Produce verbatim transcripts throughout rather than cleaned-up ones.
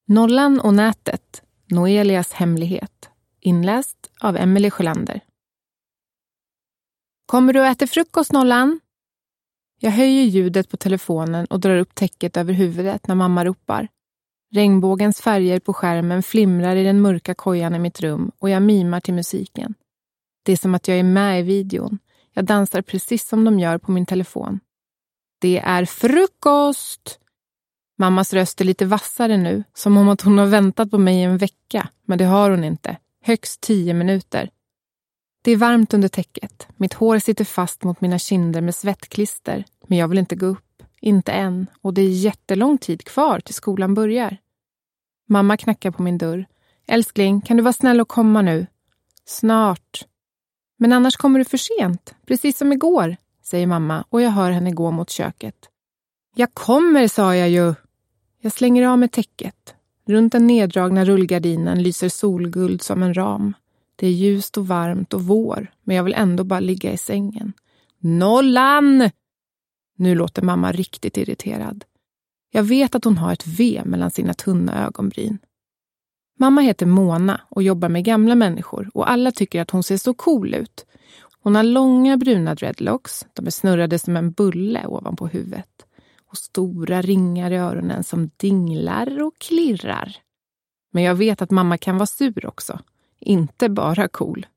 Nollan och nätet, Noelias hemlighet. Inläst av Emelie Sjölander. Kommer du att äta frukost, Nollan? Jag höjer ljudet på telefonen och drar upp täcket över huvudet när mamma ropar. Regnbågens färger på skärmen flimrar i den mörka kojan i mitt rum och jag mimar till musiken. Det är som att jag är med i videon. Jag dansar precis som de gör på min telefon. Det är frukost! Mammas röst är lite vassare nu, som om att hon har väntat på mig i en vecka, men det har hon inte. Högst tio minuter. Det är varmt under täcket. Mitt hår sitter fast mot mina kinder med svettklister, men jag vill inte gå upp. Inte än, och det är jättelång tid kvar till skolan börjar. Mamma knackar på min dörr. Älskling, kan du vara snäll och komma nu? Snart. Men annars kommer du för sent, precis som igår, säger mamma och jag hör henne gå mot köket. Jag kommer, sa jag ju. Jag slänger av med täcket. Runt den neddragna rullgardinen lyser solguld som en ram. Det är ljust och varmt och vår, men jag vill ändå bara ligga i sängen. Nollan! Nu låter mamma riktigt irriterad. Jag vet att hon har ett V mellan sina tunna ögonbryn. Mamma heter Mona och jobbar med gamla människor och alla tycker att hon ser så cool ut. Hon har långa bruna dreadlocks, de är snurrade som en bulle ovanpå huvudet. Och stora ringar i öronen som dinglar och klirrar. Men jag vet att mamma kan vara sur också. Inte bara cool.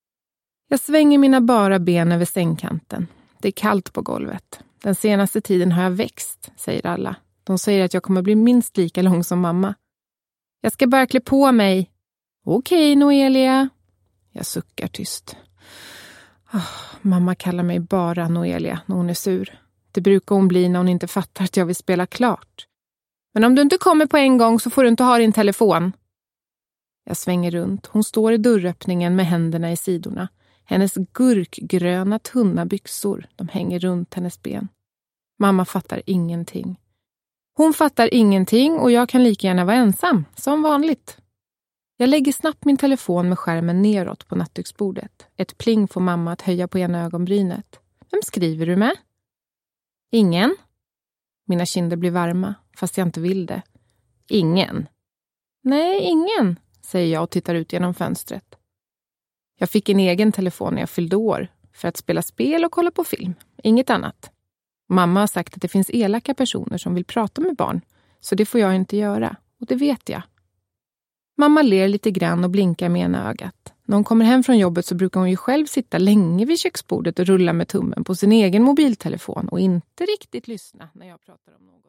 Jag svänger mina bara ben över sängkanten. Det är kallt på golvet. Den senaste tiden har jag växt, säger alla. De säger att jag kommer bli minst lika lång som mamma. Jag ska bara klä på mig. Okej, Noelia. Jag suckar tyst. Oh, mamma kallar mig bara Noelia när hon är sur. Det brukar hon bli när hon inte fattar att jag vill spela klart. Men om du inte kommer på en gång så får du inte ha din telefon. Jag svänger runt. Hon står i dörröppningen med händerna i sidorna. Hennes gurkgröna tunna byxor, de hänger runt hennes ben. Mamma fattar ingenting. Hon fattar ingenting och jag kan lika gärna vara ensam, som vanligt. Jag lägger snabbt min telefon med skärmen neråt på nattduksbordet. Ett pling får mamma att höja på ena ögonbrynet. Vem skriver du med? Ingen. Mina kinder blir varma, fast jag inte vill det. Ingen. Nej, ingen, säger jag och tittar ut genom fönstret. Jag fick en egen telefon när jag fyllde år för att spela spel och kolla på film. Inget annat. Mamma har sagt att det finns elaka personer som vill prata med barn, så det får jag inte göra, och det vet jag. Mamma ler lite grann och blinkar med ena ögat. När hon kommer hem från jobbet så brukar hon ju själv sitta länge vid köksbordet och rulla med tummen på sin egen mobiltelefon och inte riktigt lyssna när jag pratar om något.